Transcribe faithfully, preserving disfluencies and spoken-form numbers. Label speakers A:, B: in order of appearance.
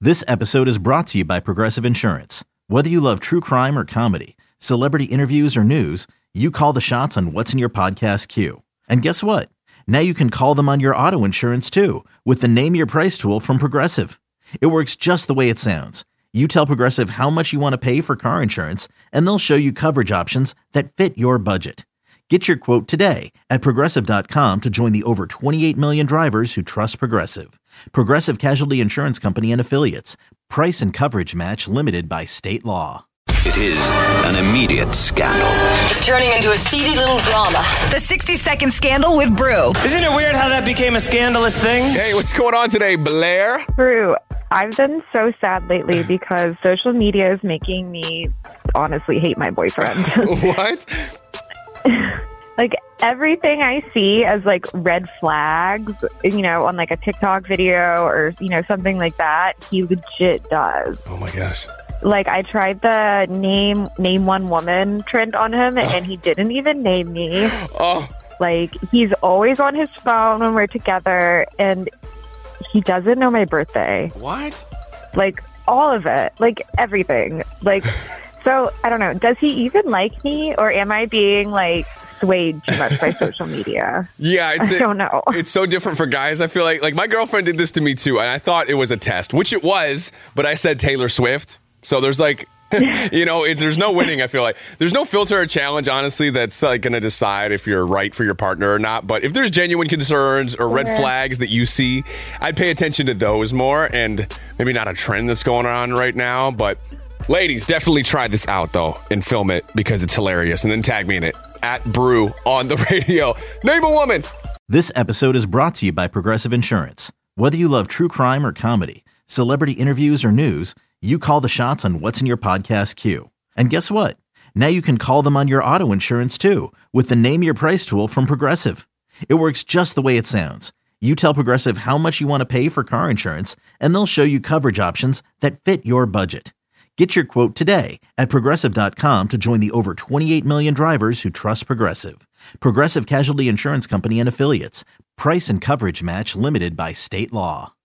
A: This episode is brought to you by Progressive Insurance. Whether you love true crime or comedy, celebrity interviews or news, you call the shots on what's in your podcast queue. And guess what? Now you can call them on your auto insurance too with the Name Your Price tool from Progressive. It works just the way it sounds. You tell Progressive how much you want to pay for car insurance, and they'll show you coverage options that fit your budget. Get your quote today at Progressive dot com to join the over twenty-eight million drivers who trust Progressive. Progressive Casualty Insurance Company and Affiliates. Price and coverage match limited by state law.
B: It is an immediate scandal.
C: It's turning into a seedy little drama.
D: The sixty second Scandal with Brew.
E: Isn't it weird how that became a scandalous thing?
F: Hey, what's going on today, Blair?
G: Brew, I've been so sad lately because social media is making me honestly hate my boyfriend.
F: What?
G: Like, everything I see as, like, red flags, you know, on, like, a TikTok video or, you know, something like that, he legit does.
F: Oh, my gosh.
G: Like, I tried the name name one woman trend on him, and he didn't even name me.
F: Oh.
G: Like, he's always on his phone when we're together, and he doesn't know my birthday.
F: What?
G: Like, all of it. Like, everything. Like, so, I don't know. Does he even like me, or am I being, like, swayed too much by social media?
F: Yeah, it's
G: I don't know.
F: It's so different for guys. I feel like, like my girlfriend did this to me too, and I thought it was a test, which it was, but I said Taylor Swift. So there's like, you know, it, there's no winning, I feel like. There's no filter or challenge, honestly, that's like going to decide if you're right for your partner or not. But if there's genuine concerns or red
G: Yeah.
F: flags that you see, I'd pay attention to those more, and maybe not a trend that's going on right now. But ladies, definitely try this out, though, and film it because it's hilarious. And then tag me in it, at Brew on the radio. Name a woman.
A: This episode is brought to you by Progressive Insurance. Whether you love true crime or comedy, celebrity interviews or news, you call the shots on what's in your podcast queue. And guess what? Now you can call them on your auto insurance too with the Name Your Price tool from Progressive. It works just the way it sounds. You tell Progressive how much you want to pay for car insurance, and they'll show you coverage options that fit your budget. Get your quote today at Progressive dot com to join the over twenty-eight million drivers who trust Progressive. Progressive Casualty Insurance Company and Affiliates. Price and coverage match limited by state law.